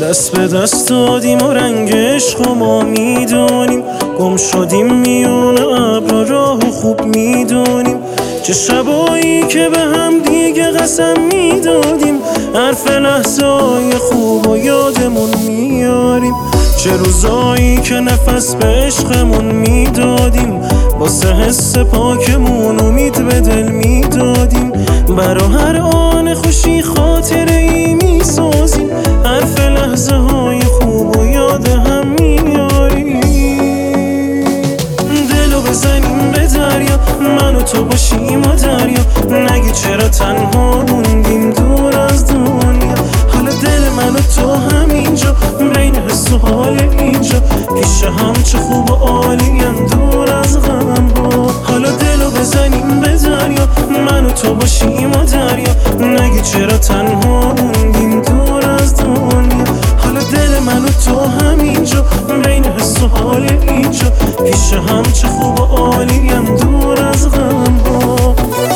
دست به دست دادیم و رنگ عشق و ما میدونیم، گم شدیم میون ابر راه و خوب میدونیم. چه شبایی که به هم دیگه قسم میدادیم، حرف لحظه‌های خوب و یادمون میاریم. چه روزایی که نفس به عشقمون میدادیم، واسه حس پاکمون امید به دل میدادیم. برا هر آن خوشی خاطره ای میسازیم، حرف لحظه های خوب و یاد هم میاریم. دلو بزنیم به دریا، من و تو باشیم و دریا، نگی چرا تنها موندیم دور از دنیا. حالا دل من و تو همینجا، بین حس و حال اینجا، پیش هم چه خوب و عالیم دور از غم ها. حالا دلو بزنیم به دریا، من و تو باشیم و دریا، نگی چرا تنها موندیم دور از دنیا. حالا دل من و تو همینجا، بین حس و حال اینجا، پیش هم چه خوب و عالیم دور از غم ها.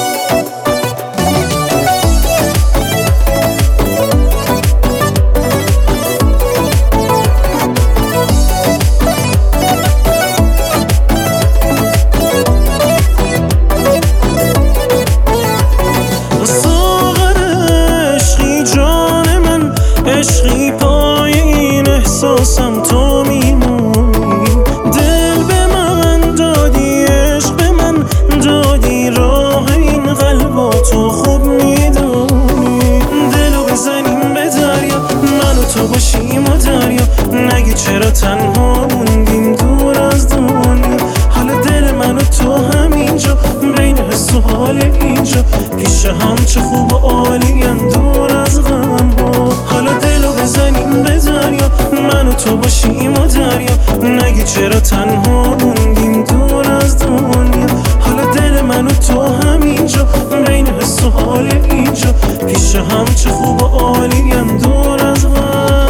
عشقی پای این احساسم تو میمونی، دل به من دادی، عشق به من دادی، راه این قلبا تو خوب میدونی. دلو بزنیم به دریا، من و تو باشیم و دریا، نگی چرا تنها موندیم دور از دنیا. حالا دل من و تو همینجا، بین حس و حال اینجا، پیش هم چه خوب و عالیم دور از غم ها. حالا دلو بزنیم به دریا، من و تو باشیم و دریا، نگی چرا تنها موندیم دور از دنیا. حالا دل من و تو همینجا، بین حس و حال اینجا، پیش هم چه خوب و عالیم دور از غم.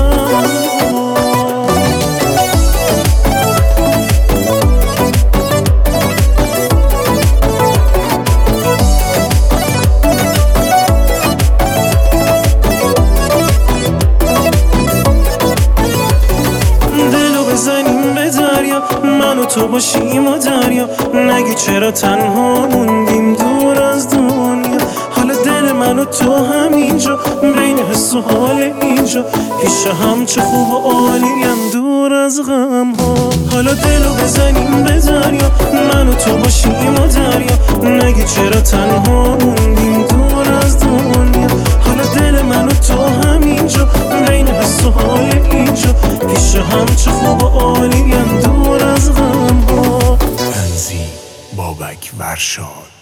بزنیم به دریا، من و تو باشیم و دریا، نگی چرا تنها موندیم دور از دنیا. حالا دل من و تو همینجا، بین حس و حال اینجا، پیش هم چه خوب و عالیم دور از غم ها. حالا دلو بزنیم به دریا، من و تو باشیم و دریا، نگی چرا تنها موندیم دور از دنیا. حالا دل من و تو همینجا، بین حس و حال اینجا، پیش هم چه خوب و عالیم دور از غم ها. رمزی بابک ورشاد.